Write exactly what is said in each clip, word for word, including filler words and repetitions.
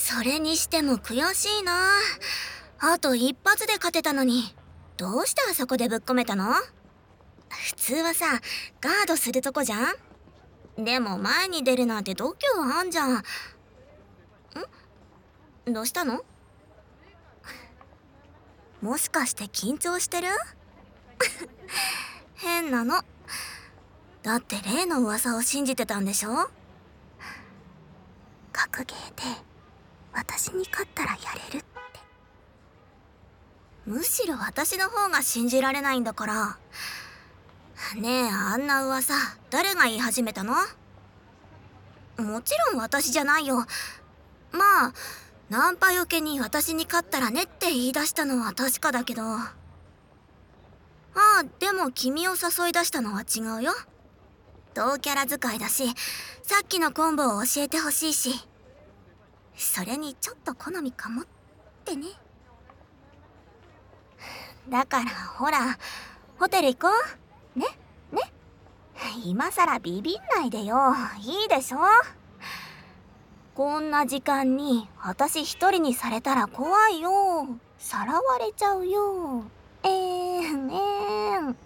それにしても悔しいな。あと一発で勝てたのに、どうしてあそこでぶっ込めたの？普通はさ、ガードするとこじゃん。でも前に出るなんて度胸あんじゃん。ん？どうしたの？もしかして緊張してる？変なの。だって例の噂を信じてたんでしょ？格ゲーで私に勝ったらやれるって。むしろ私の方が信じられないんだから。ねえ、あんな噂誰が言い始めたの？もちろん私じゃないよ。まあナンパよけに私に勝ったらねって言い出したのは確かだけど。ああ、でも君を誘い出したのは違うよ。同キャラ使いだし、さっきのコンボを教えてほしいし、それにちょっと好みかもってね。だからほら、ホテル行こうね。ね、今さらビビんないでよ。いいでしょ。こんな時間に私一人にされたら怖いよ。さらわれちゃうよ。えーんえーん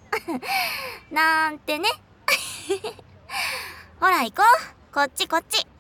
なんてね。ほら行こう、こっちこっち。